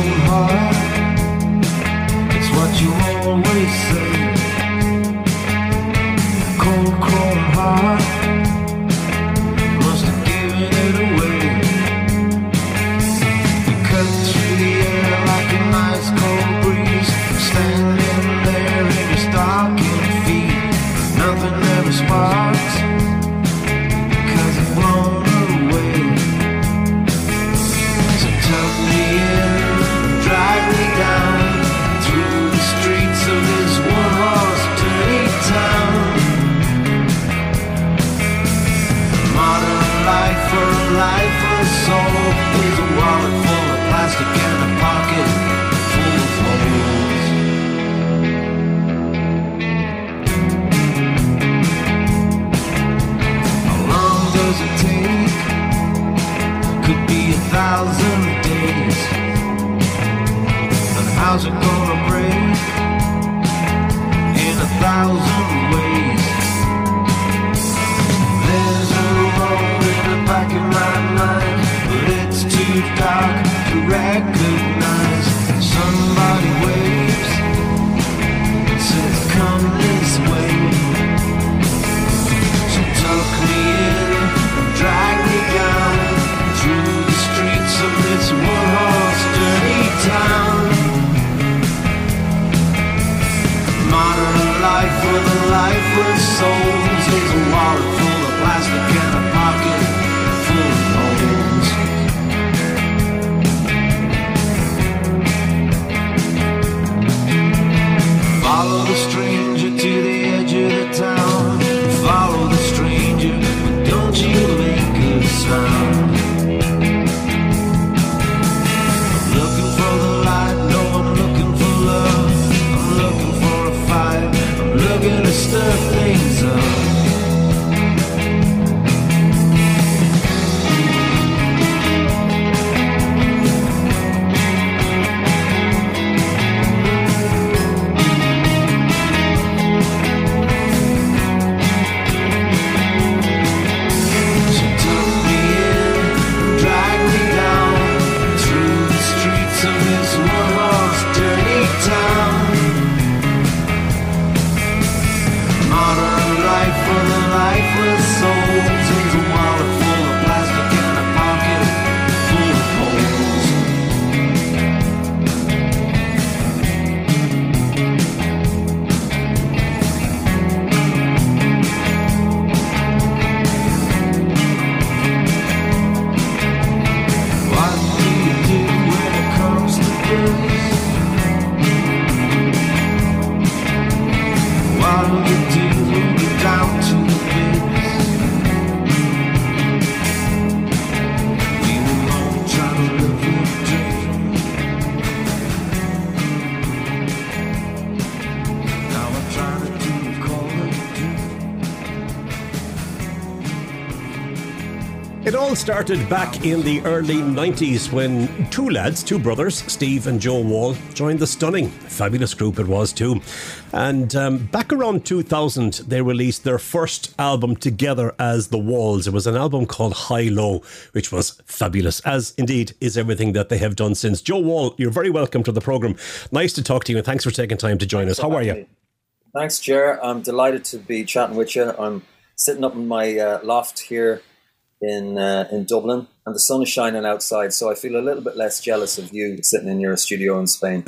It all started back in the early 90s when two brothers, Steve and Joe Wall, joined the stunning, fabulous group it was too. And back around 2000, they released their first album together as The Walls. It was an album called High Low, which was fabulous, as indeed is everything that they have done since. Joe Wall, you're very welcome to the programme. Nice to talk to you and thanks for taking time to join us. How are you? Thanks, Ger. I'm delighted to be chatting with you. I'm sitting up in my loft here in Dublin, and the sun is shining outside, so I feel a little bit less jealous of you sitting in your studio in Spain.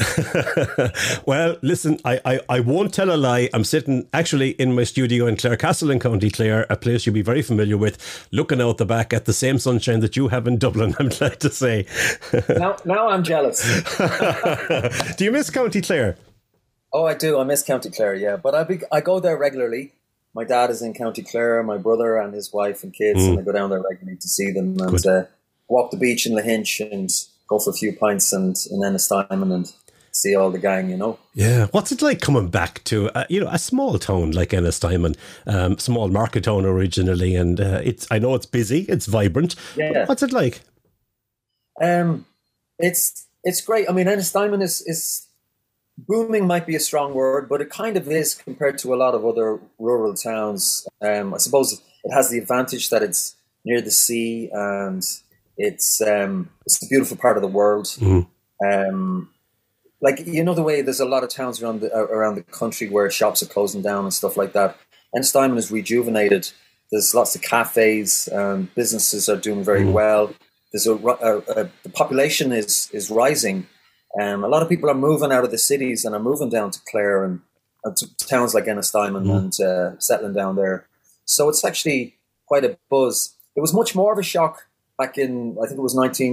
Well, listen, I won't tell a lie. I'm sitting actually in my studio in Clarecastle in County Clare, a place you'll be very familiar with, looking out the back at the same sunshine that you have in Dublin, I'm glad to say. Now I'm jealous. Do you miss County Clare? Oh, I do. I miss County Clare, yeah. But I go there regularly. My dad is in County Clare, my brother and his wife and kids, and I go down there regularly to see them and walk the beach in Lahinch and go for a few pints and in Ennistimon and see all the gang, you know. Yeah. What's it like coming back to, a small town like Ennistimon, small market town originally, and I know it's busy, it's vibrant. Yeah. What's it like? It's great. I mean, Ennistimon is booming might be a strong word, but it kind of is compared to a lot of other rural towns. I suppose it has the advantage that it's near the sea and it's a beautiful part of the world. Like, you know, the way there's a lot of towns around the country where shops are closing down and stuff like that. Ennistimon is rejuvenated. There's lots of cafes, and businesses are doing very well. There's the population is rising. A lot of people are moving out of the cities and are moving down to Clare and to towns like Ennistimon and settling down there. So it's actually quite a buzz. It was much more of a shock back in, I think it was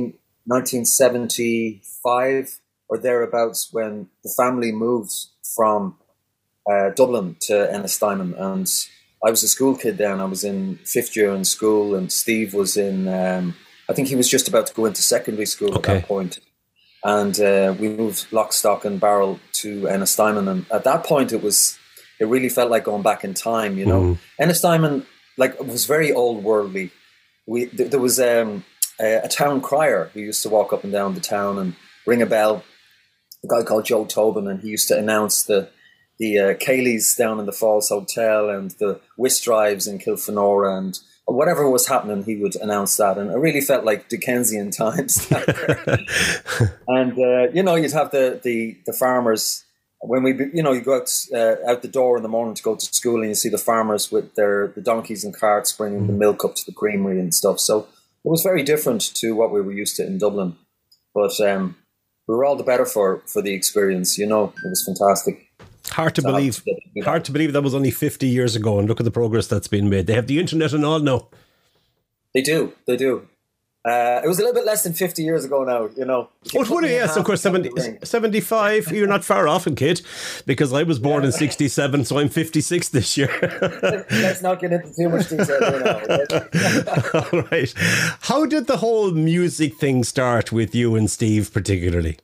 1975 or thereabouts, when the family moved from Dublin to Ennistimon. And I was a school kid then. I was in fifth year in school, and Steve was in, I think he was just about to go into secondary school at that point. And we moved lock, stock and barrel to Ennistimon. And at that point, it really felt like going back in time, you know. Ennistimon, like, was very old worldly. There was a town crier who used to walk up and down the town and ring a bell, a guy called Joe Tobin, and he used to announce the Cayleys down in the Falls Hotel and the whist drives in Kilfenora, and whatever was happening, he would announce that. And it really felt like Dickensian times. And, you know, you'd have the farmers, when you go out the door in the morning to go to school, and you see the farmers with the donkeys and carts bringing the milk up to the creamery and stuff. So it was very different to what we were used to in Dublin. But we were all the better for the experience, you know. It was fantastic. Hard to believe that was only 50 years ago, and look at the progress that's been made. They have the internet and all now. They do. It was a little bit less than 50 years ago now, you know. Yes, of course, 75. You're not far off, kid, because I was born in 67, so I'm 56 this year. Let's not get into too much detail now. All right. How did the whole music thing start with you and Steve particularly?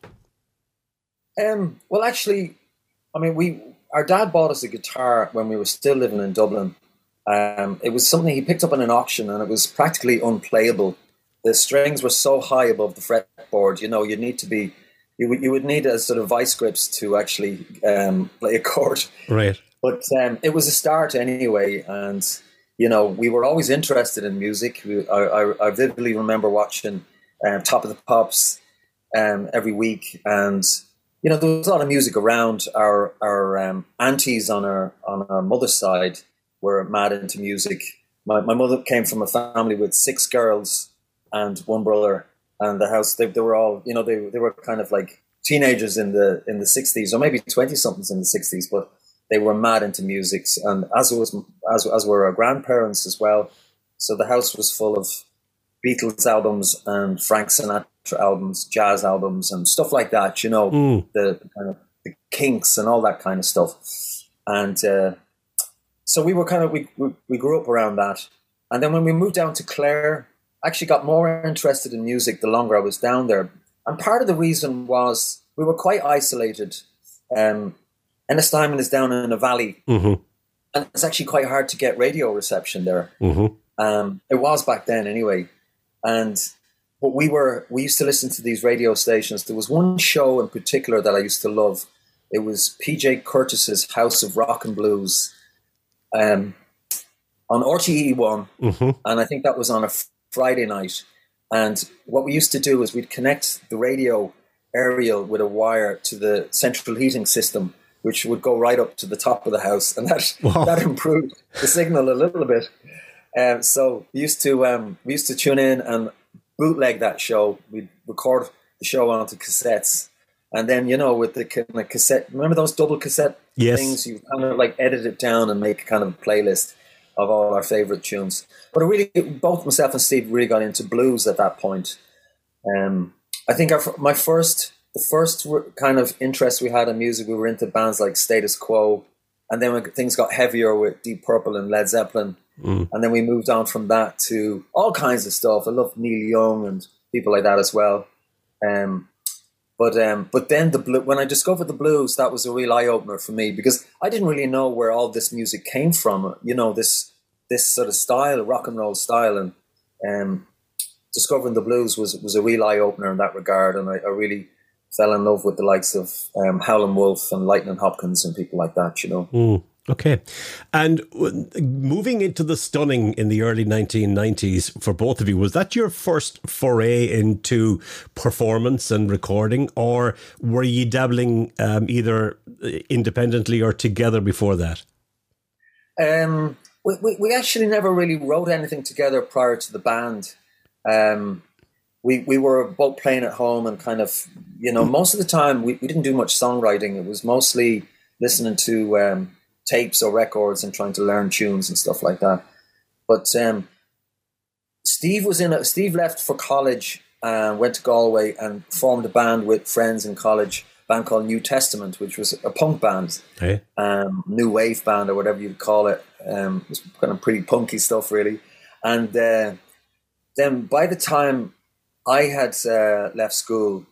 Well, actually, I mean, our dad bought us a guitar when we were still living in Dublin. It was something he picked up on an auction, and it was practically unplayable. The strings were so high above the fretboard, you know, you would need a sort of vice grips to actually play a chord. Right. But it was a start anyway, and you know, we were always interested in music. I vividly remember watching Top of the Pops every week, and you know, there was a lot of music around. Our aunties on our mother's side were mad into music. My mother came from a family with 6 girls and 1 brother, and the house, they were all, you know, they were kind of like teenagers in the 60s, or maybe 20-somethings in the 60s, but they were mad into music, and as were our grandparents as well. So the house was full of Beatles albums and Frank Sinatra albums, jazz albums, and stuff like that, you know, the kind of the Kinks and all that kind of stuff. And so we were kind of, we grew up around that. And then when we moved down to Clare, I actually got more interested in music the longer I was down there. And part of the reason was we were quite isolated. Ennistimon is down in a valley, and it's actually quite hard to get radio reception there. It was back then anyway. But we used to listen to these radio stations. There was one show in particular that I used to love. It was PJ Curtis's House of Rock and Blues on RTE1, and I think that was on a Friday night. And what we used to do is we'd connect the radio aerial with a wire to the central heating system, which would go right up to the top of the house, and that improved the signal a little bit. So we used to tune in and bootleg that show. We'd record the show onto cassettes, and then, you know, with the kind of cassette, remember those double cassette things? You kind of like edit it down and make kind of a playlist of all our favorite tunes. But both myself and Steve really got into blues at that point. I think the first kind of interest we had in music, we were into bands like Status Quo, and then when things got heavier with Deep Purple and Led Zeppelin, and then we moved on from that to all kinds of stuff. I love Neil Young and people like that as well. But then when I discovered the blues, that was a real eye opener for me, because I didn't really know where all this music came from. You know, this sort of style, rock and roll style, and discovering the blues was a real eye opener in that regard. And I really fell in love with the likes of Howlin' Wolf and Lightning Hopkins and people like that, you know. Okay. And moving into the Stunning in the early 1990s for both of you, was that your first foray into performance and recording, or were you dabbling either independently or together before that? We actually never really wrote anything together prior to the band. We were both playing at home and kind of, most of the time we didn't do much songwriting. It was mostly listening to tapes or records and trying to learn tunes and stuff like that. But Steve left for college and went to Galway and formed a band with friends in college, a band called New Testament, which was a punk band, new wave band or whatever you'd call it. It was kind of pretty punky stuff, really. And then by the time I had left school,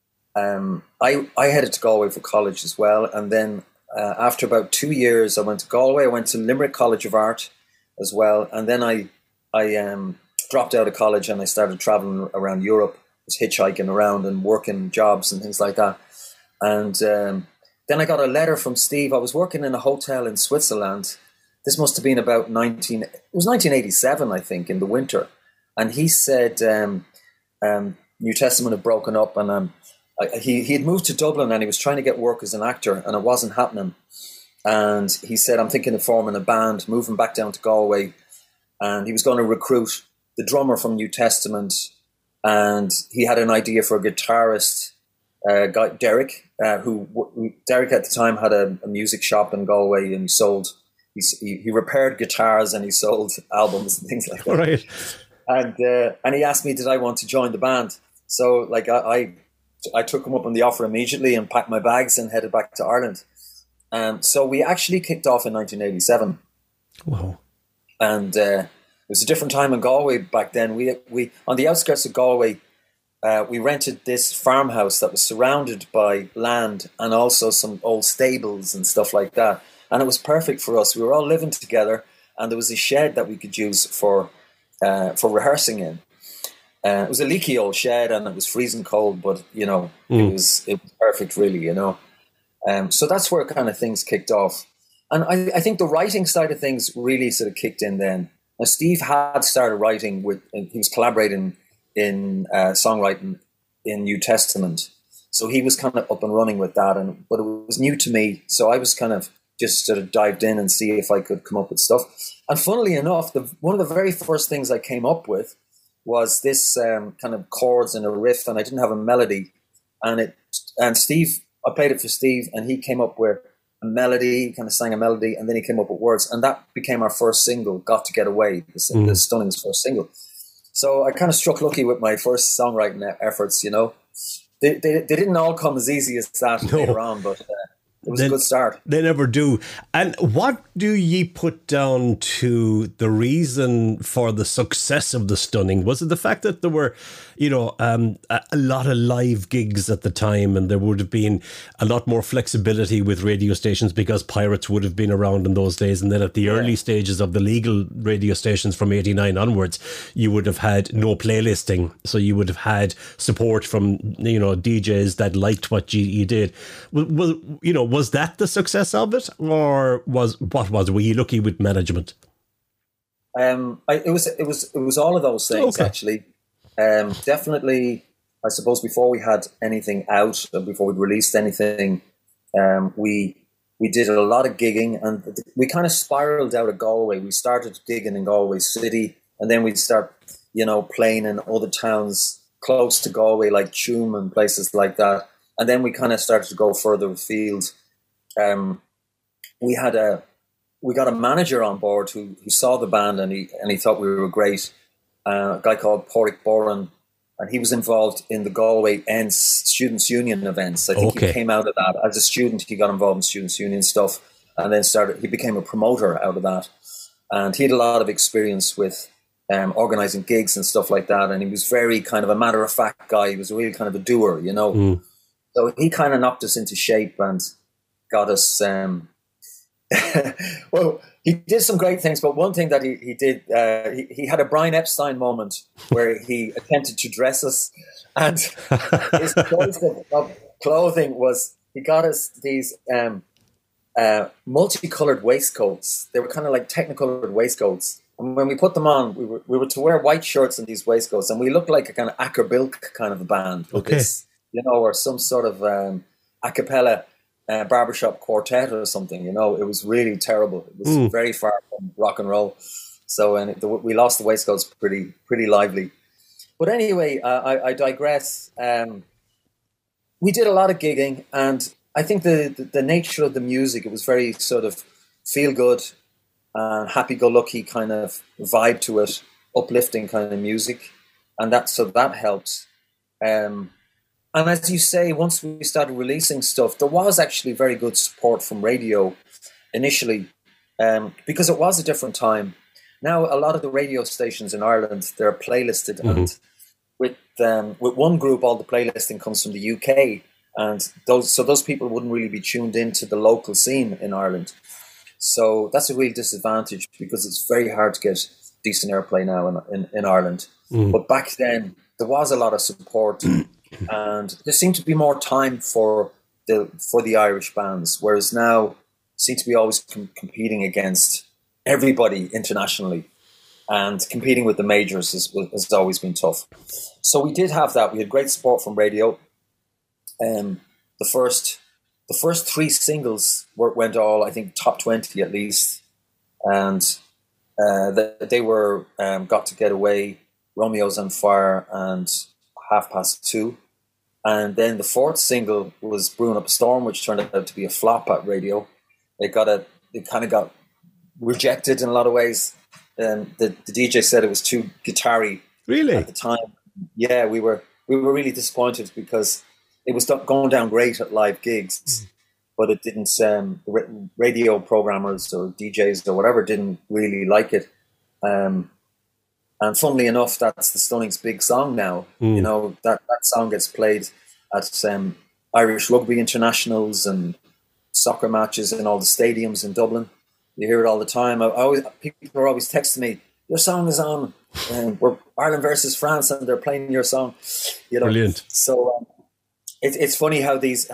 I headed to Galway for college as well. And then after about 2 years, I went to Galway. I went to Limerick College of Art as well. And then I dropped out of college and I started traveling around Europe, was hitchhiking around and working jobs and things like that. And then I got a letter from Steve. I was working in a hotel in Switzerland. This must have been about 1987, I think, in the winter. And he said New Testament had broken up, and he had moved to Dublin and he was trying to get work as an actor, and it wasn't happening. And he said, I'm thinking of forming a band, moving back down to Galway. And he was going to recruit the drummer from New Testament, and he had an idea for a guitarist, guy Derek, Derek at the time had a music shop in Galway, and he repaired guitars and he sold albums and things like that. Right. And he asked me, did I want to join the band? So like I took him up on the offer immediately and packed my bags and headed back to Ireland. So we actually kicked off in 1987. Wow. And it was a different time in Galway back then. We on the outskirts of Galway, we rented this farmhouse that was surrounded by land and also some old stables and stuff like that. And it was perfect for us. We were all living together, and there was a shed that we could use for rehearsing in. It was a leaky old shed and it was freezing cold, but it was perfect, really, So that's where kind of things kicked off. And I think the writing side of things really sort of kicked in then. Now, Steve had started writing he was collaborating in songwriting in New Testament. So he was kind of up and running with that, but it was new to me. So I was kind of just sort of dived in and see if I could come up with stuff. And funnily enough, one of the very first things I came up with was this kind of chords and a riff, and I didn't have a melody. And Steve, I played it for Steve, and he came up with a melody, kind of sang a melody, and then he came up with words, and that became our first single, "Got to Get Away," the Stunning's first single. So I kind of struck lucky with my first songwriting efforts. They didn't all come as easy as that later on, but it was a good start. They never do. And what do ye put down to the reason for the success of the Stunning? Was it the fact that there were, a lot of live gigs at the time, and there would have been a lot more flexibility with radio stations because pirates would have been around in those days? And then at the early stages of the legal radio stations from 89 onwards, you would have had no playlisting. So you would have had support from, DJs that liked what you did. Was that the success of it, or were you lucky with management? It was all of those things, actually. Definitely, I suppose before we had anything out, before we'd released anything, we did a lot of gigging, and we kind of spiraled out of Galway. We started gigging in Galway City, and then we'd start, playing in other towns close to Galway, like Tuam and places like that. And then we kind of started to go further afield. We got a manager on board who saw the band, and he thought we were great. A guy called Pádraig Boran, and he was involved in the Galway Ends Students' Union events. I think he came out of that as a student. He got involved in Students' Union stuff, and then he became a promoter out of that. And he had a lot of experience with organising gigs and stuff like that. And he was very kind of a matter of fact guy. He was really kind of a doer, So he kind of knocked us into shape and got us. Well, he did some great things, but one thing that he did, he had a Brian Epstein moment where he attempted to dress us, and his choice of clothing was he got us these multicolored waistcoats. They were kind of like technicolored waistcoats. And when we put them on, we were to wear white shirts and these waistcoats, and we looked like a kind of Acker-Bilk kind of a band. Okay. This, or some sort of a cappella barbershop quartet or something. It was really terrible. It was very far from rock and roll. So we lost the waistcoats pretty lively. But anyway, I digress. We did a lot of gigging, and I think the nature of the music, it was very sort of feel good and happy-go-lucky kind of vibe to it, uplifting kind of music, and that helped. And as you say, once we started releasing stuff, there was actually very good support from radio initially, because it was a different time. Now, a lot of the radio stations in Ireland, they're playlisted, and with one group, all the playlisting comes from the UK, and those people wouldn't really be tuned into the local scene in Ireland. So that's a real disadvantage, because it's very hard to get decent airplay now in Ireland. But back then, there was a lot of support, and there seemed to be more time for the Irish bands, whereas now seem to be always competing against everybody internationally, and competing with the majors has always been tough. So we did have that. We had great support from radio. The first three singles went all, I think, top 20 at least, and they were Got to Get Away, Romeo's on Fire, and 2:30. And then the fourth single was Brewing Up a Storm, which turned out to be a flop at radio. It kind of got rejected in a lot of ways. The DJ said it was too guitar-y. Really? At the time. Yeah, we were really disappointed, because it was going down great at live gigs, but it didn't. Radio programmers or DJs or whatever didn't really like it. And funnily enough, that's the Stunning's big song now. That song gets played at Irish rugby internationals and soccer matches in all the stadiums in Dublin. You hear it all the time. People are always texting me, "Your song is on. We're Ireland versus France, and they're playing your song." Brilliant. So it's funny how there's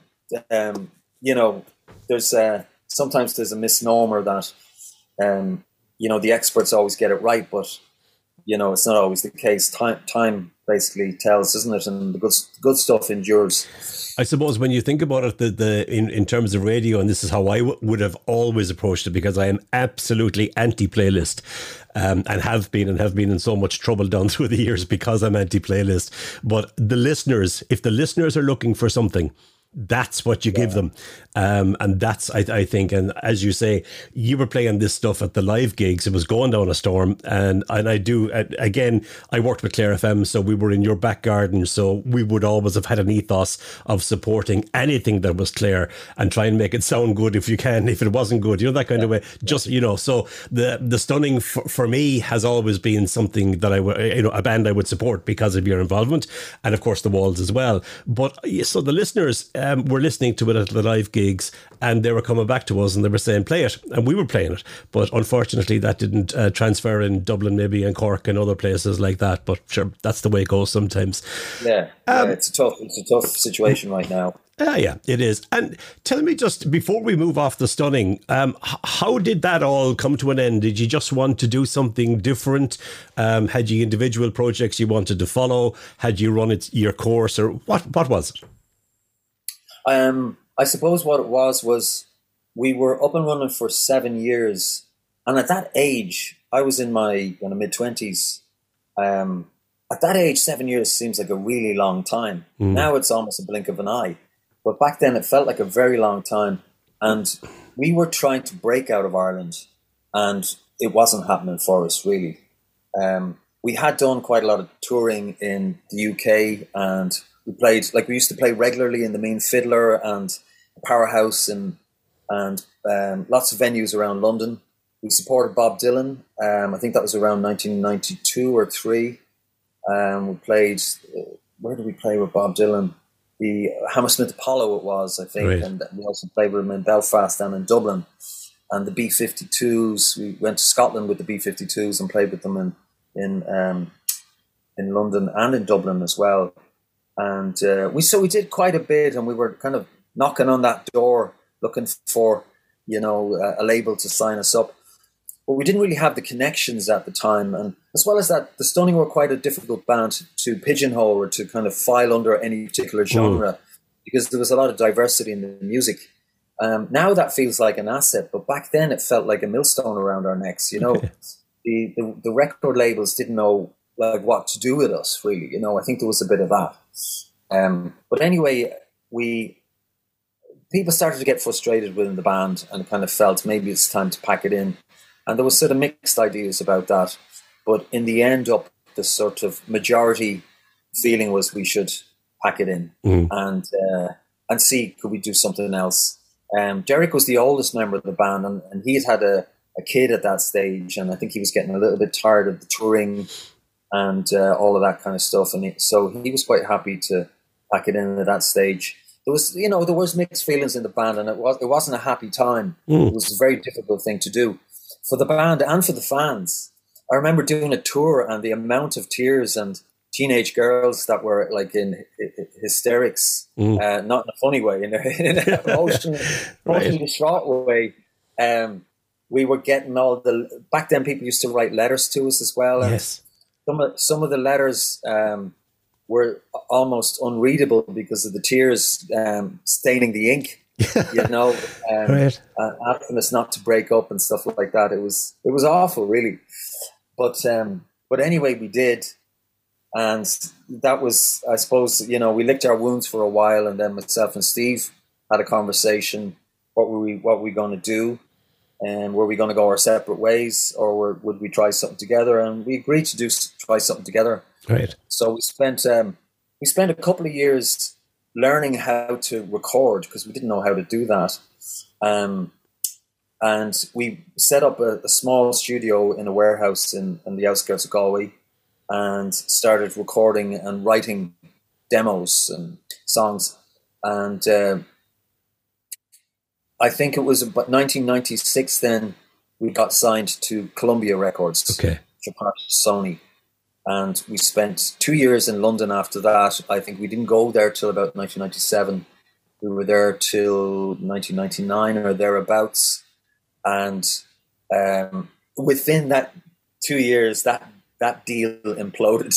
sometimes there's a misnomer that the experts always get it right, but it's not always the case. Time basically tells, isn't it? And the good stuff endures. I suppose when you think about it, in terms of radio, and this is how I would have always approached it, because I am absolutely anti-playlist, and have been in so much trouble down through the years because I'm anti-playlist. But if the listeners are looking for something, that's what you give them. And that's, I think, and as you say, you were playing this stuff at the live gigs. It was going down a storm. And I do, again, I worked with Clare FM, so we were in your back garden. So we would always have had an ethos of supporting anything that was Clare and try and make it sound good if you can, if it wasn't good, that kind of way. Just, so the Stunning for me has always been something that a band I would support because of your involvement. And of course the Walls as well. But so the listeners, were listening to it at the live gigs, and they were coming back to us and they were saying, play it, and we were playing it. But unfortunately that didn't transfer in Dublin maybe, and Cork and other places like that. But sure, that's the way it goes sometimes. It's a tough situation right now. Yeah, it is. And tell me, just before we move off the Stunning, how did that all come to an end? Did you just want to do something different? Had you individual projects you wanted to follow? Had you run your course, or what was it? I suppose what it was we were up and running for 7 years. And at that age, I was in my mid-20s. At that age, 7 years seems like a really long time. Now it's almost a blink of an eye. But back then it felt like a very long time. And we were trying to break out of Ireland, and it wasn't happening for us, really. We had done quite a lot of touring in the UK, and we used to play regularly in the Mean Fiddler and Powerhouse and lots of venues around London. We supported Bob Dylan. I think that was around 1992 or 3. We played, where did we play with Bob Dylan? The Hammersmith Apollo it was, I think. Right. And we also played with him in Belfast and in Dublin. And the B-52s, we went to Scotland with the B-52s and played with them in London and in Dublin as well. And we did quite a bit, and we were kind of knocking on that door, looking for a label to sign us up. But we didn't really have the connections at the time. And as well as that, the Stunning were quite a difficult band to pigeonhole or to kind of file under any particular genre because there was a lot of diversity in the music. Now that feels like an asset, but back then it felt like a millstone around our necks. The record labels didn't know like what to do with us, really. I think there was a bit of that. But anyway, people started to get frustrated within the band and kind of felt maybe it's time to pack it in. And there was sort of mixed ideas about that. But in the end the sort of majority feeling was we should pack it in and see, could we do something else? Derek was the oldest member of the band, and he had a kid at that stage, and I think he was getting a little bit tired of the touring and all of that kind of stuff. And so he was quite happy to pack it in at that stage. There was mixed feelings in the band, and it wasn't a happy time. It was a very difficult thing to do for the band and for the fans. I remember doing a tour, and the amount of tears and teenage girls that were like in hysterics, not in a funny way, in an emotionally distraught way. We were getting back then people used to write letters to us as well. And yes. Some of the letters were almost unreadable because of the tears staining the ink, right. asking us not to break up and stuff like that. It was awful, really. But anyway, we did. And that was, I suppose, we licked our wounds for a while, and then myself and Steve had a conversation. What were we going to do? And were we going to go our separate ways, or would we try something together? And we agreed to try something together. Right. So we spent a couple of years learning how to record because we didn't know how to do that. And we set up a small studio in a warehouse in the outskirts of Galway, and started recording and writing demos and songs. And I think it was about 1996 then we got signed to Columbia Records, which are part of Sony. And we spent 2 years in London after that. I think we didn't go there till about 1997. We were there till 1999 or thereabouts. And within that 2 years, that deal imploded.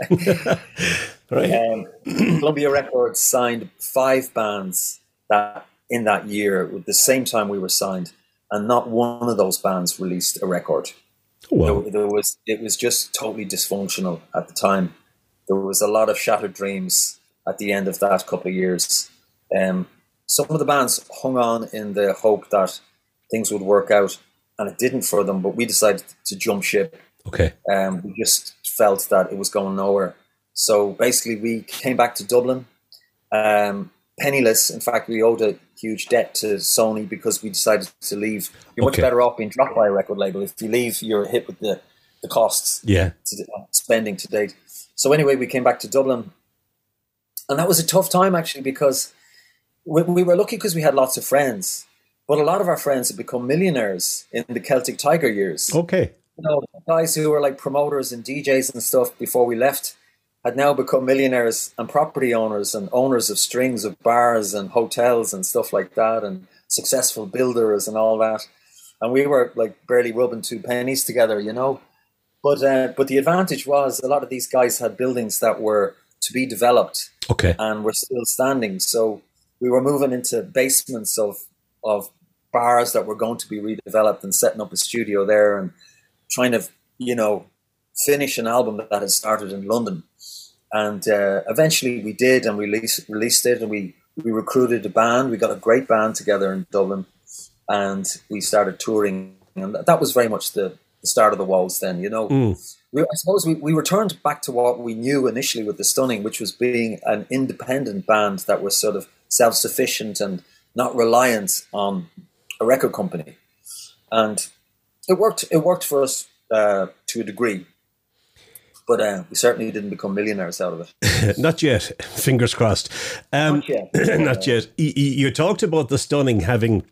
Right. Columbia Records signed 5 bands in that year at the same time we were signed, and not one of those bands released a record. Wow. It was just totally dysfunctional at the time. There was a lot of shattered dreams at the end of that couple of years. Some of the bands hung on in the hope that things would work out, and it didn't for them, but we decided to jump ship. Okay. We just felt that it was going nowhere. So basically we came back to Dublin, penniless. In fact, we owed a huge debt to Sony because we decided to leave. You're much better off being dropped by a record label. If you leave, you're hit with the costs spending to date. So anyway, we came back to Dublin. And that was a tough time, actually, because we were lucky because we had lots of friends. But a lot of our friends had become millionaires in the Celtic Tiger years. Okay. Guys who were like promoters and DJs and stuff before we left had now become millionaires and property owners and owners of strings of bars and hotels and stuff like that, and successful builders and all that. And we were like barely rubbing 2 pennies together, But the advantage was a lot of these guys had buildings that were to be developed and were still standing. So we were moving into basements of bars that were going to be redeveloped and setting up a studio there and trying to, finish an album that had started in London. And eventually we did, and we released it, and we recruited a band. We got a great band together in Dublin, and we started touring. And that was very much the start of the Walls then, I suppose we returned back to what we knew initially with the Stunning, which was being an independent band that was sort of self-sufficient and not reliant on a record company. And it worked for us to a degree. But we certainly didn't become millionaires out of it. Not yet. Fingers crossed. Not yet. Not yet. You talked about the Stunning having,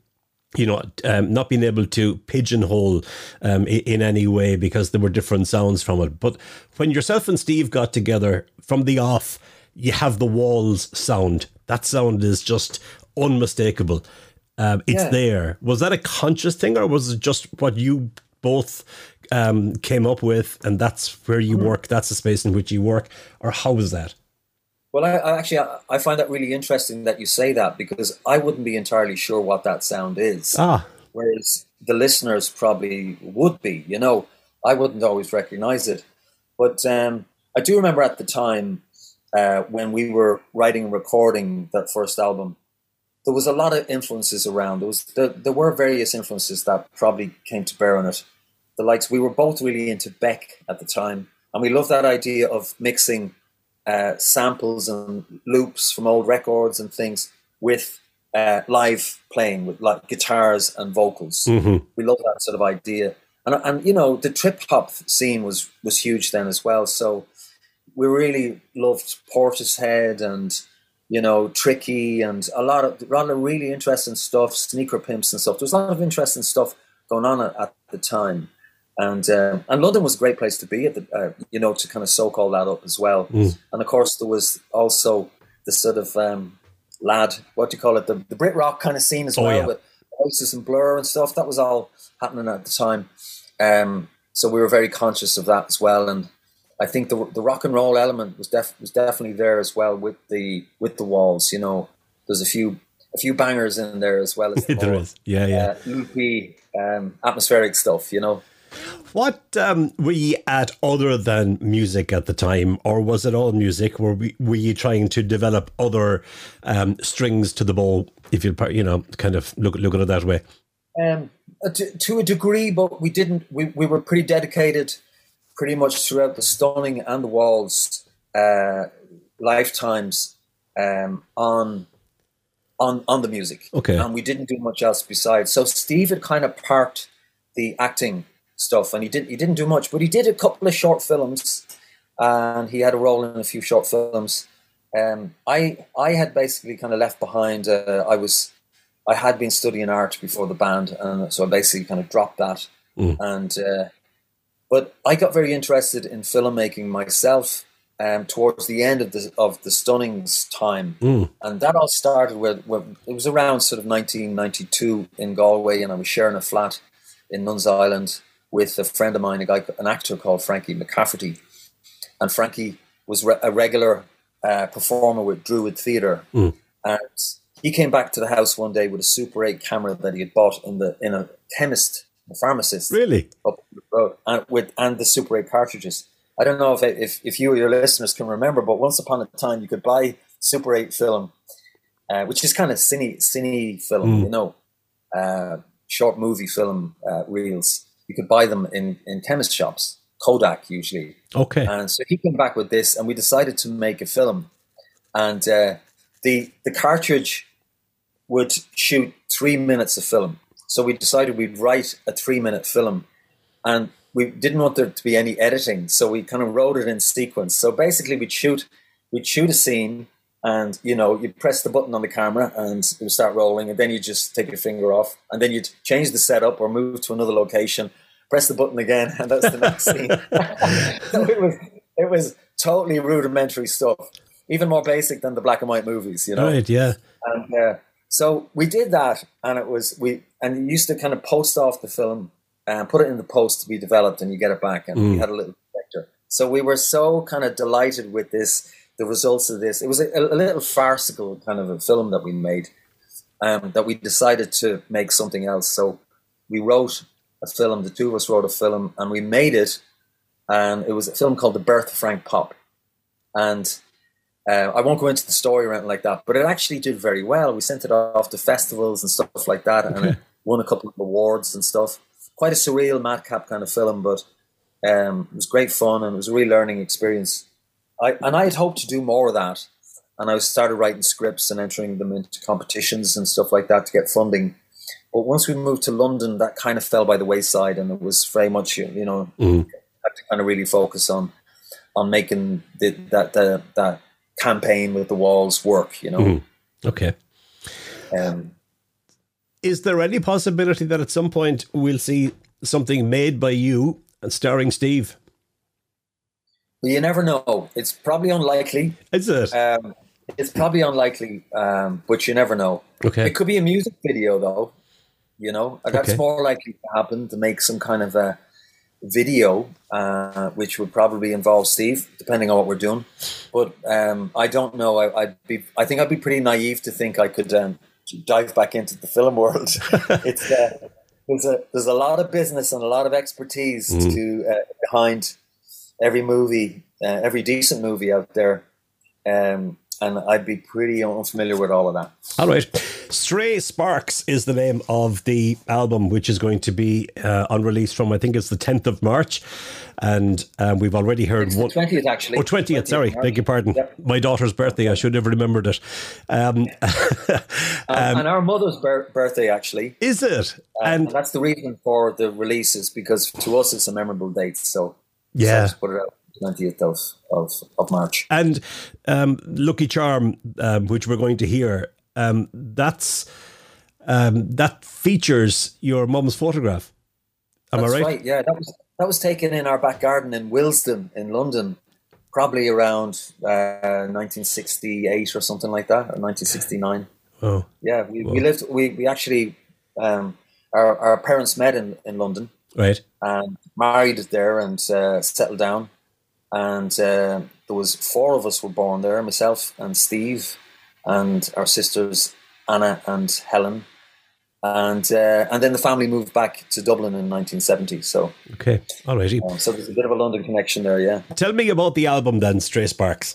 not being able to pigeonhole in any way because there were different sounds from it. But when yourself and Steve got together from the off, you have the Walls sound. That sound is just unmistakable. It's there. Was that a conscious thing, or was it just what you both came up with, and that's where you work, that's the space in which you work, or how was that? Well, I find that really interesting that you say that, because I wouldn't be entirely sure what that sound is. Whereas the listeners probably would be, I wouldn't always recognize it. But I do remember at the time when we were writing and recording that first album, there was a lot of influences around. There were various influences that probably came to bear on it. The likes, we were both really into Beck at the time, and we loved that idea of mixing samples and loops from old records and things with live playing with like guitars and vocals. Mm-hmm. We love that sort of idea, and the trip hop scene was huge then as well. So we really loved Portishead and Tricky and a lot of really interesting stuff, Sneaker Pimps and stuff. There was a lot of interesting stuff going on at the time. And London was a great place to be at the, to kind of soak all that up as well. And of course, there was also the sort of the Brit rock kind of scene as well, with Oasis and Blur and stuff. That was all happening at the time. So we were very conscious of that as well. And I think the rock and roll element was definitely there as well with the Walls. There's a few bangers in there as well as the there is, loopy, atmospheric stuff. What were you at other than music at the time, or was it all music? Were you trying to develop other strings to the bow, if you kind of look at it that way? To a degree, but we didn't. We were pretty dedicated, pretty much throughout the Stunning and the Walls lifetimes on the music. Okay, and we didn't do much else besides. So Steve had kind of parked the acting stuff, and he didn't do much, but he did a couple of short films, and he had a role in a few short films. I had basically kind of left behind. I had been studying art before the band, and so I basically kind of dropped that. And but I got very interested in filmmaking myself towards the end of the Stunning's time, and that all started with it was around sort of 1992 in Galway, and I was sharing a flat in Nuns Island with a friend of mine, an actor called Frankie McCafferty. And Frankie was a regular performer with Druid Theatre. And he came back to the house one day with a Super 8 camera that he had bought in a chemist, a pharmacist. Really? Up the road, and the Super 8 cartridges. I don't know if you or your listeners can remember, but once upon a time you could buy Super 8 film, which is kind of cine film, short movie film reels. You could buy them in chemist shops, Kodak usually. Okay. And so he came back with this, and we decided to make a film. And the cartridge would shoot 3 minutes of film. So we decided we'd write a 3-minute film, and we didn't want there to be any editing. So we kind of wrote it in sequence. So basically we'd shoot a scene, and you press the button on the camera and it would start rolling, and then you just take your finger off, and then you'd change the setup or move to another location, press the button again, and that's the next scene. So it was totally rudimentary stuff, even more basic than the black and white movies, Right, yeah. And so we did that, and you used to kind of post off the film and put it in the post to be developed, and you get it back, and we had a little projector. So we were so kind of delighted with the results of this. It was a little farcical kind of a film that we made, that we decided to make something else. So we wrote a film, the two of us wrote a film, and we made it, and it was a film called The Birth of Frank Pop. And I won't go into the story or anything like that, but it actually did very well. We sent it off to festivals and stuff like that, and it won a couple of awards and stuff. Quite a surreal, madcap kind of film, but it was great fun, and it was a real learning experience. I had hoped to do more of that, and I started writing scripts and entering them into competitions and stuff like that to get funding. But once we moved to London, that kind of fell by the wayside, and it was very much, had to kind of really focus on making that campaign with the Walls work, Okay. Is there any possibility that at some point we'll see something made by you and starring Steve? Well, you never know. It's probably unlikely. Is it? It's probably unlikely, but you never know. Okay. It could be a music video, though. That's Okay. more likely to happen, to make some kind of a video, which would probably involve Steve, depending on what we're doing. But I don't know. I think I'd be pretty naive to think I could dive back into the film world. It's there's a lot of business and a lot of expertise behind every movie, every decent movie out there. And I'd be pretty unfamiliar with all of that. All right. Stray Sparks is the name of the album, which is going to be on release from, I think it's the 10th of March. And we've already heard... It's the 20th, actually. Oh, 20th, sorry. Beg your pardon. Yep. My daughter's birthday. I should have remembered it. And our mother's birthday, actually. Is it? And that's the reason for the releases, because to us it's a memorable date. So yeah, just put it out 20th of March. And Lucky Charm, which we're going to hear, that features your mum's photograph. Am I right? That's right. Yeah, that was taken in our back garden in Willesden in London, probably around 1968 or something like that, or 1969. Oh, yeah. We lived. We actually our parents met in London, right, and married there and settled down. And there was 4 of us were born there, myself and Steve and our sisters Anna and Helen. And then the family moved back to Dublin in 1970. So okay, alrighty. So there's a bit of a London connection there, yeah. Tell me about the album then, Stray Sparks.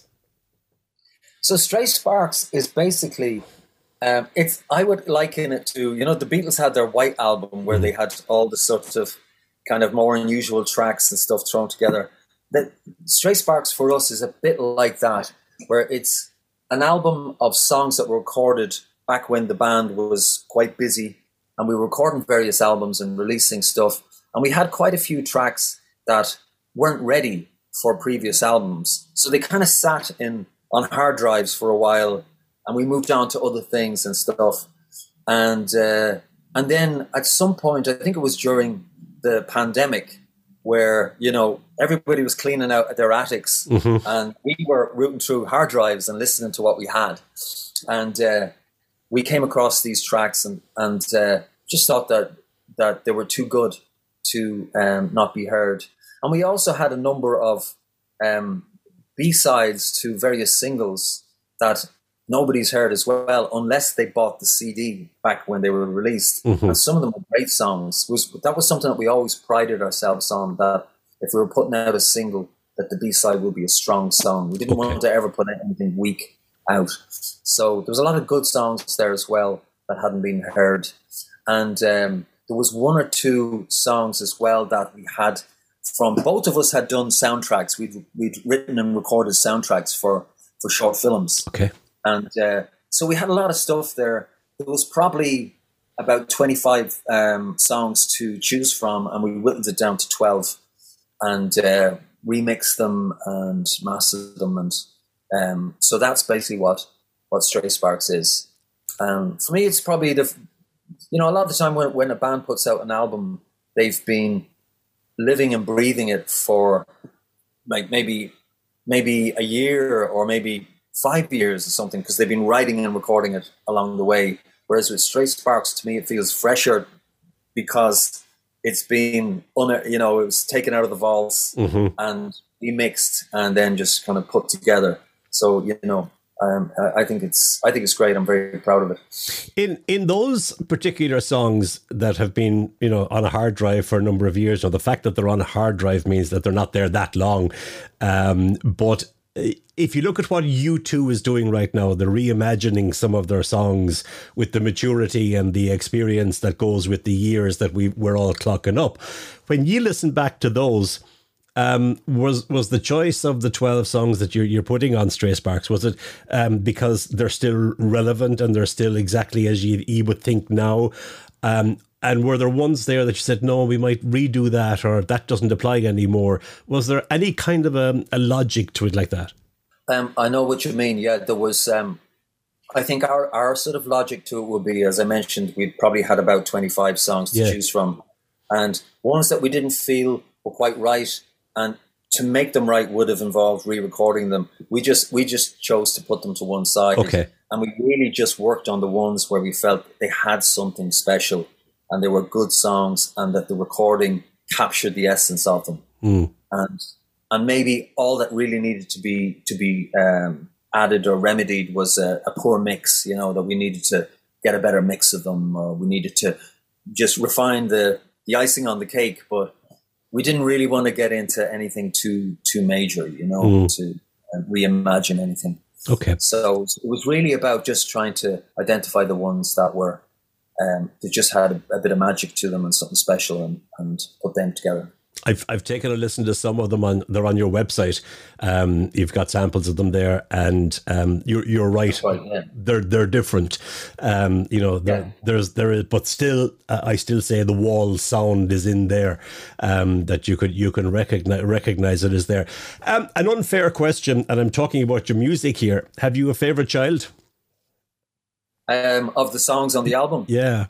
So Stray Sparks is basically, I would liken it to, the Beatles had their White Album where they had all the sorts of kind of more unusual tracks and stuff thrown together. The Stray Sparks for us is a bit like that, where it's an album of songs that were recorded back when the band was quite busy, and we were recording various albums and releasing stuff. And we had quite a few tracks that weren't ready for previous albums. So they kind of sat on hard drives for a while, and we moved on to other things and stuff. And then at some point, I think it was during the pandemic, where, everybody was cleaning out their attics, and we were rooting through hard drives and listening to what we had. And we came across these tracks and just thought that they were too good to not be heard. And we also had a number of B-sides to various singles that nobody's heard as well, unless they bought the CD back when they were released. And some of them were great songs. That was something that we always prided ourselves on, that if we were putting out a single, that the B-side would be a strong song. We didn't want to ever put anything weak out. So there was a lot of good songs there as well that hadn't been heard. And there was 1 or 2 songs as well that we had from, both of us had done soundtracks. We'd written and recorded soundtracks for short films. Okay. And so we had a lot of stuff there. There was probably about 25 songs to choose from, and we whittled it down to 12 and remixed them and mastered them. And so that's basically what Stray Sparks is. For me, it's probably a lot of the time when a band puts out an album, they've been living and breathing it for like maybe a year or maybe 5 years or something, because they've been writing and recording it along the way. Whereas with Stray Sparks, to me, it feels fresher because it's been, it was taken out of the vaults and remixed and then just kind of put together. So, I think it's great. I'm very proud of it. In those particular songs that have been, on a hard drive for a number of years, or the fact that they're on a hard drive means that they're not there that long. But if you look at what U2 is doing right now, they're reimagining some of their songs with the maturity and the experience that goes with the years that we're all clocking up. When you listen back to those, was the choice of the 12 songs that you're putting on Stray Sparks, was it because they're still relevant and they're still exactly as you would think now? And were there ones there that you said, no, we might redo that, or that doesn't apply anymore? Was there any kind of a logic to it like that? I know what you mean. Yeah, there was. I think our sort of logic to it would be, as I mentioned, we probably had about 25 songs to choose from. And ones that we didn't feel were quite right, and to make them right would have involved re-recording them. We just chose to put them to one side. Okay. And we really just worked on the ones where we felt they had something special and they were good songs and that the recording captured the essence of them. And maybe all that really needed to be added or remedied was a poor mix, you know, that we needed to get a better mix of them, or we needed to just refine the icing on the cake. But we didn't really want to get into anything too major, you know, to reimagine anything. Okay. So it was really about just trying to identify the ones that were that just had a bit of magic to them and something special, and put them together. I've taken a listen to some of them they're on your website. You've got samples of them there, and you're right. Yeah. They're different. You know, there is, but still, I still say the Wall sound is in there. That you can recognize it is there. An unfair question, and I'm talking about your music here. Have you a favorite child? Of the songs on the album? Yeah.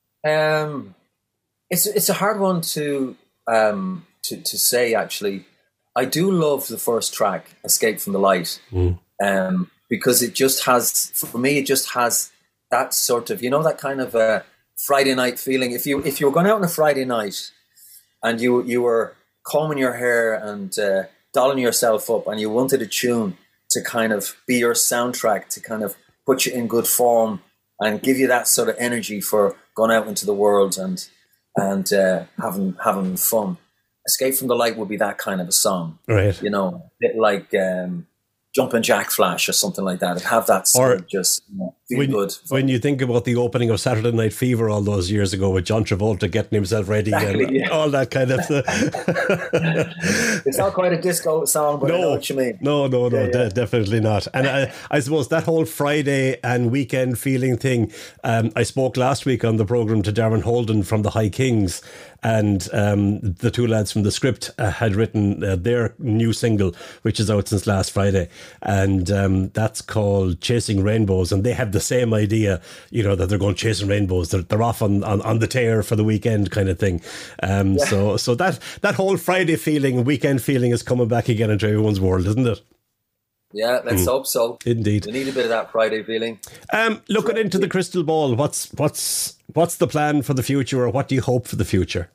It's a hard one to say, actually. I do love the first track, Escape from the Light, because it just has, for me, it just has that sort of, you know, that kind of Friday night feeling. If you were going out on a Friday night and you were combing your hair and dolling yourself up and you wanted a tune to kind of be your soundtrack, to kind of put you in good form and give you that sort of energy for going out into the world and having fun. Escape from the Light would be that kind of a song, right? You know, a bit like Jumpin' Jack Flash or something like that. It'd have that sort of just feel good. When you think about the opening of Saturday Night Fever all those years ago with John Travolta getting himself ready and all that kind of stuff. It's not quite a disco song, but I know what you mean. No, definitely not. And I suppose that whole Friday and weekend feeling thing, I spoke last week on the programme to Darren Holden from the High Kings, and the two lads from The Script had written their new single, which is out since last Friday, and that's called Chasing Rainbows, and they have the same idea, you know, that they're going chasing rainbows. They're off on the tear for the weekend kind of thing. So that whole Friday feeling, weekend feeling is coming back again into everyone's world, isn't it? Yeah, let's hope so. Indeed. We need a bit of that Friday feeling. Looking into the crystal ball, what's the plan for the future, or what do you hope for the future?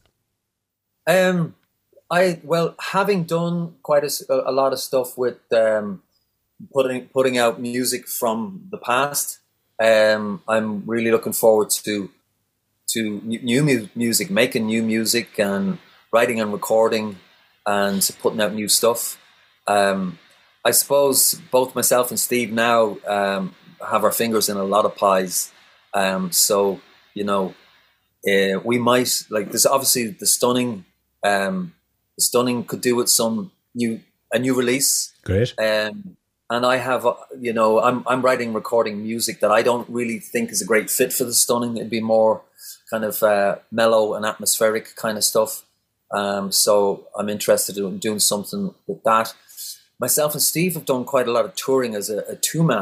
Having done quite a lot of stuff with putting out music from the past, I'm really looking forward to new music, making new music and writing and recording and putting out new stuff. I suppose both myself and Steve now have our fingers in a lot of pies. So, you know, we might, like, there's obviously the Stunning. The Stunning could do with a new release. Great. And I have, you know, I'm writing, recording music that I don't really think is a great fit for the Stunning. It'd be more kind of mellow and atmospheric kind of stuff. So I'm interested in doing something with that. Myself and Steve have done quite a lot of touring as a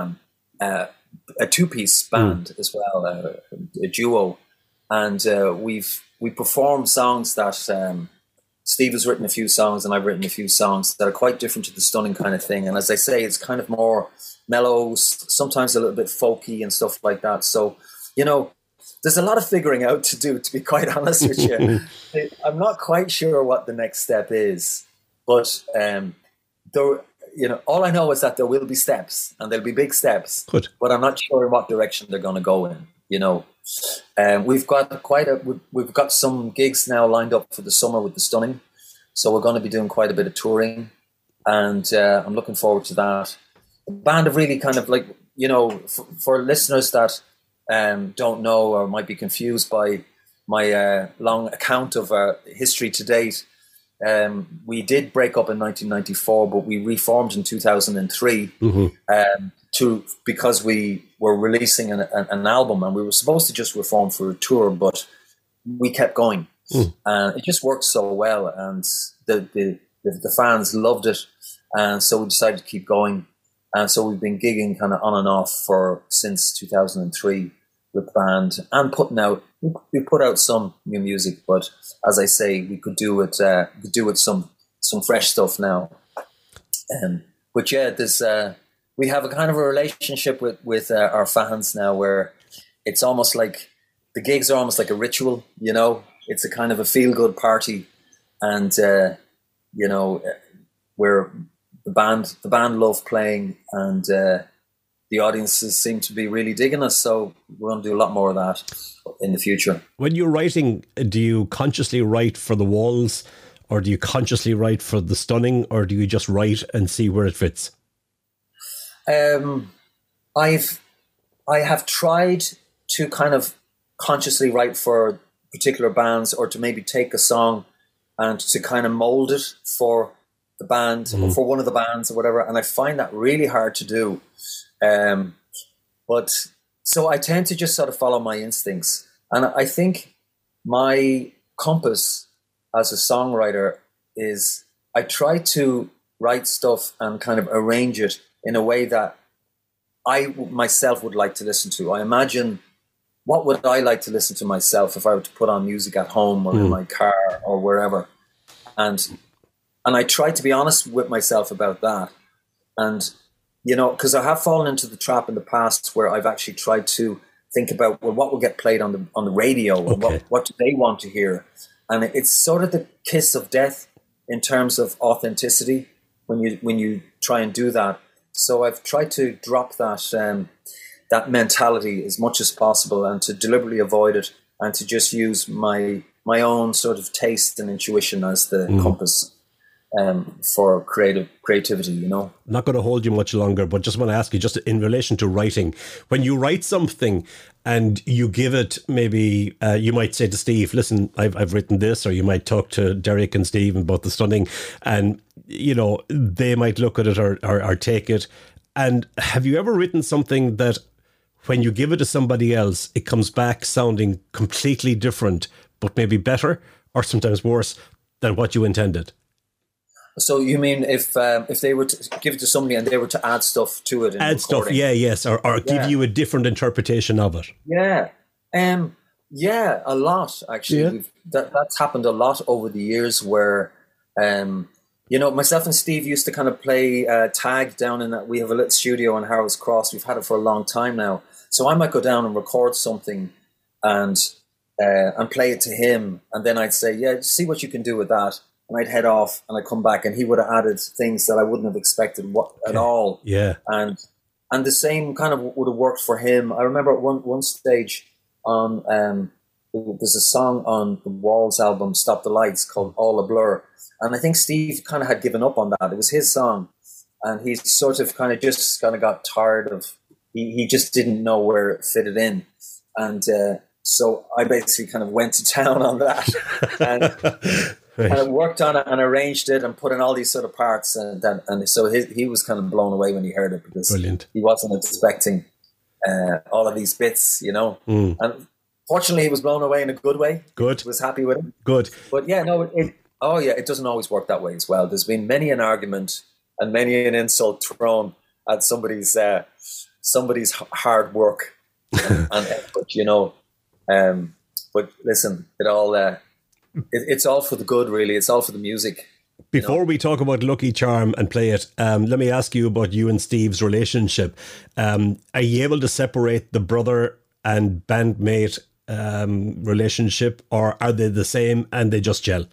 two-piece band as well, a duo, and we perform songs that Steve has written a few songs and I've written a few songs that are quite different to the Stunning kind of thing. And as I say, it's kind of more mellow, sometimes a little bit folky and stuff like that. So, you know, there's a lot of figuring out to do, to be quite honest with you. I'm not quite sure what the next step is, but you know, all I know is that there will be steps, and there'll be big steps. Good. But I'm not sure in what direction they're going to go in. You know, we've got some gigs now lined up for the summer with the Stunning, so we're going to be doing quite a bit of touring, and I'm looking forward to that. The band have really kind of, like, you know, for listeners that don't know or might be confused by my long account of history to date. We did break up in 1994, but we reformed in 2003 because we were releasing an album, and we were supposed to just reform for a tour, but we kept going. It just worked so well, and the fans loved it, and so we decided to keep going. And so we've been gigging kind of on and off since 2003 with the band, and we put out some new music, but as I say, we could do with some fresh stuff now. But yeah, there's we have a kind of a relationship with our fans now, where it's almost like the gigs are almost like a ritual. You know, it's a kind of a feel good party, and you know, where the band love playing, and the audiences seem to be really digging us. So we're going to do a lot more of that in the future. When you're writing, do you consciously write for the walls, or do you consciously write for the stunning, or do you just write and see where it fits? I have tried to kind of consciously write for particular bands, or to maybe take a song and to kind of mold it for the band or for one of the bands or whatever. And I find that really hard to do. But so I tend to just sort of follow my instincts. And I think my compass as a songwriter is I try to write stuff and kind of arrange it in a way that I myself would like to listen to. I imagine, what would I like to listen to myself if I were to put on music at home or in my car or wherever? And I try to be honest with myself about that. And, you know, because I have fallen into the trap in the past where I've actually tried to think about, well, what will get played on the radio, and what do they want to hear? And it's sort of the kiss of death in terms of authenticity when you try and do that. So I've tried to drop that mentality as much as possible, and to deliberately avoid it, and to just use my own sort of taste and intuition as the compass for creativity, you know. Not going to hold you much longer, but just want to ask you, just in relation to writing, when you write something and you give it, maybe you might say to Steve, listen, I've written this, or you might talk to Derek and Steve and both the Stunning, and you know, they might look at it or take it. And have you ever written something that when you give it to somebody else, it comes back sounding completely different, but maybe better or sometimes worse than what you intended? So you mean if they were to give it to somebody and they were to add stuff to it? Add stuff, yes, or give you a different interpretation of it. Yeah, a lot actually. Yeah. That's happened a lot over the years, where you know, myself and Steve used to kind of play tag down in that. We have a little studio in Harold's Cross. We've had it for a long time now. So I might go down and record something and play it to him, and then I'd say, yeah, see what you can do with that. And I'd head off, and I'd come back, and he would have added things that I wouldn't have expected at all. Yeah. And the same kind of would have worked for him. I remember at one stage on there's a song on the Walls album, Stop the Lights, called All a Blur. And I think Steve kind of had given up on that. It was his song. And he sort of got tired of, he just didn't know where it fitted in. And so I basically kind of went to town on that. And right. And I worked on it and arranged it and put in all these sort of parts, and so he was kind of blown away when he heard it, because Brilliant. He wasn't expecting all of these bits, you know. And fortunately, he was blown away in a good way. Good. He was happy with it. Good. But yeah, no, it doesn't always work that way as well. There's been many an argument and many an insult thrown at somebody's hard work and effort, you know. But listen, it's all for the good, really. It's all for the music. Before we talk about Lucky Charm and play it, let me ask you about you and Steve's relationship. Are you able to separate the brother and bandmate relationship, or are they the same and they just gel?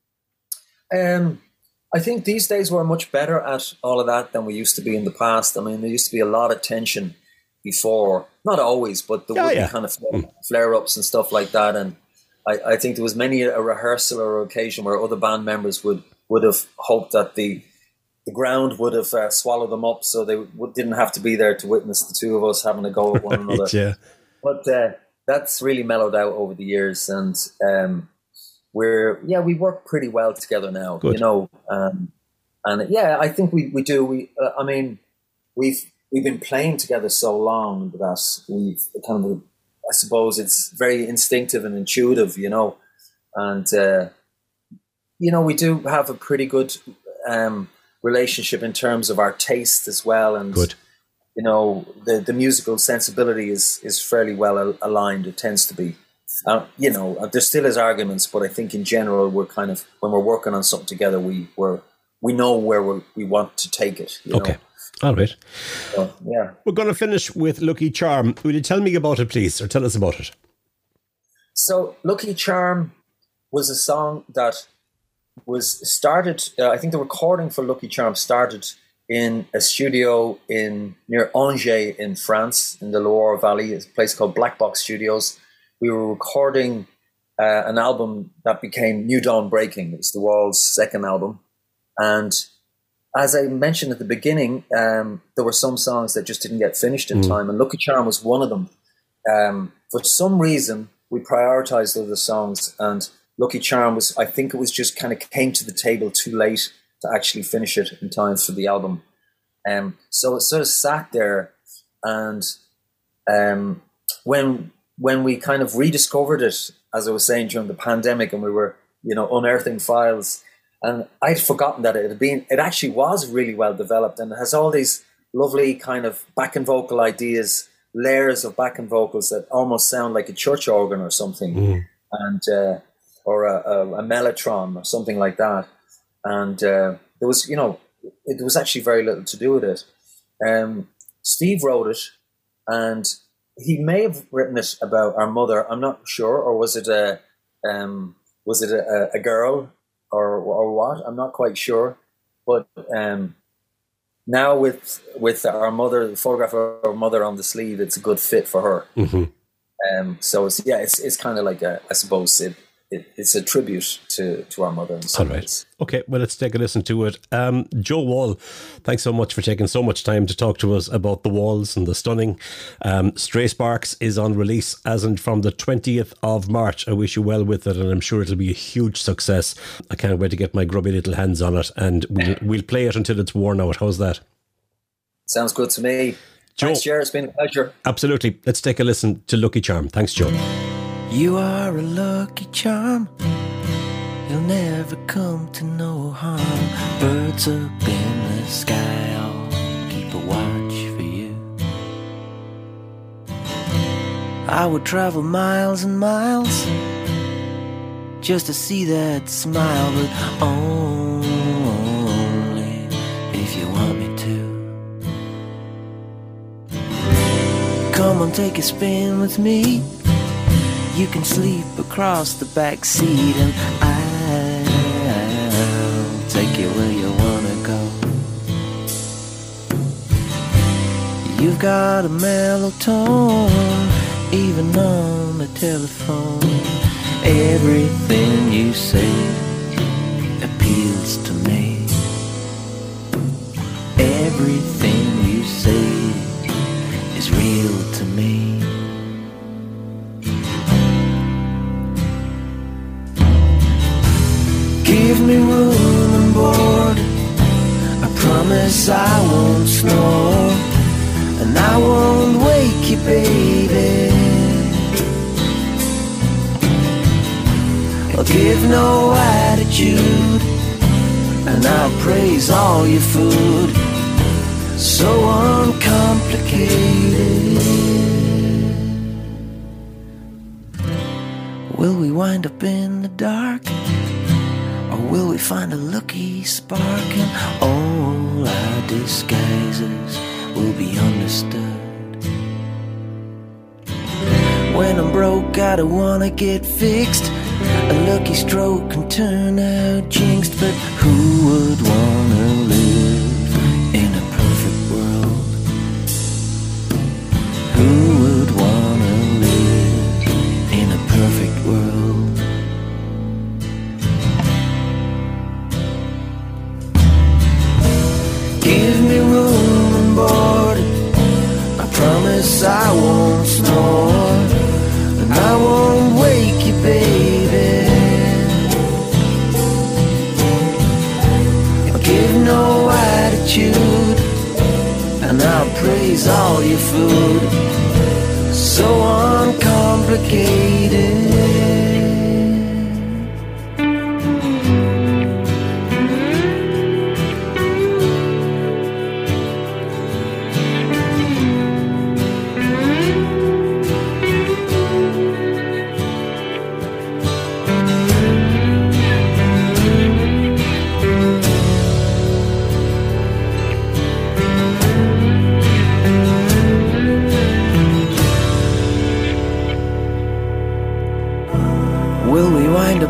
I think these days we're much better at all of that than we used to be in the past. I mean, there used to be a lot of tension before. Not always, but there would be kind of flare-ups and stuff like that. And I think there was many a rehearsal or occasion where other band members would have hoped that the ground would have swallowed them up, so they didn't have to be there to witness the two of us having a go at one another. Yeah. But that's really mellowed out over the years, and we work pretty well together now. Good. You know, and yeah, I think we do. I mean, we've been playing together so long that we've kind of, I suppose it's very instinctive and intuitive, you know, and you know, we do have a pretty good relationship in terms of our taste as well, and good. You know, the musical sensibility is fairly well aligned. It tends to be. You know, there still is arguments, but I think in general we're kind of, when we're working on something together, we're we know where we want to take it. Okay. All right. So, yeah. We're going to finish with Lucky Charm. Will you tell me about it, please, or tell us about it? So Lucky Charm was a song that was started, I think the recording for Lucky Charm started in a studio near Angers in France, in the Loire Valley. It's a place called Black Box Studios. We were recording an album that became New Dawn Breaking. It was The Wall's second album. And as I mentioned at the beginning, there were some songs that just didn't get finished in time, and Lucky Charm was one of them. For some reason, we prioritized other songs, and Lucky Charm was, I think it was just kind of came to the table too late to actually finish it in time for the album. So it sort of sat there, and when we kind of rediscovered it, as I was saying, during the pandemic, and we were, unearthing files, and I'd forgotten that it actually was really well developed, and it has all these lovely kind of backing vocal ideas, layers of backing vocals that almost sound like a church organ or something, and or a mellotron or something like that. And there was, it was actually very little to do with it. Steve wrote it, and he may have written it about our mother. I'm not sure, or was it a girl or what? I'm not quite sure. But now with our mother, the photograph of our mother on the sleeve, it's a good fit for her. So it's kind of like I suppose it's a tribute to our mother. All right. Okay, well, let's take a listen to it. Joe Wall, thanks so much for taking so much time to talk to us about The Walls and the Stunning. Stray Sparks is on release as in from the 20th of March. I wish you well with it, and I'm sure it'll be a huge success. I can't wait to get my grubby little hands on it, and we'll play it until it's worn out. How's that? Sounds good to me. Joe, thanks, Ger. It's been a pleasure. Absolutely. Let's take a listen to Lucky Charm. Thanks, Joe. You are a lucky charm. You'll never come to no harm. Birds up in the sky, I'll keep a watch for you. I would travel miles and miles just to see that smile, but only if you want me to. Come on, take a spin with me. You can sleep across the back seat, and I'll take you where you wanna go. You've got a mellow tone, even on the telephone. Everything you say appeals to me. Everything you say is real to me. Give me room and board. I promise I won't snore, and I won't wake you, baby. I'll give no attitude, and I'll praise all your food. So uncomplicated. Will we wind up in the dark? Or will we find a lucky spark, and all our disguises will be understood? When I'm broke, I don't wanna get fixed. A lucky stroke can turn out jinxed, but who would wanna live in a perfect world? Who would wanna live in a perfect world? Give me room and board. I promise I won't snore, and I won't wake you, baby. I'll give no attitude, and I'll praise all your food. So uncomplicated.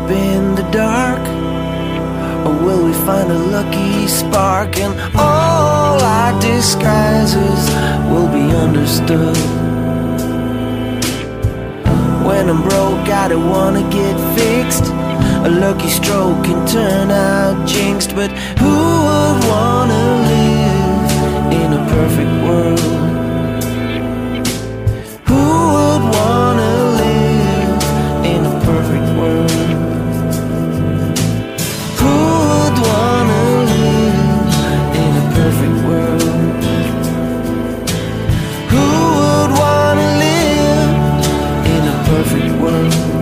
up in the dark, or will we find a lucky spark and all our disguises will be understood? When I'm broke, I don't wanna get fixed. A lucky stroke can turn out jinxed, but who would wanna live in a perfect world? Who would wanna live in a perfect world? Who would wanna live in a perfect world? Who would wanna live in a perfect world?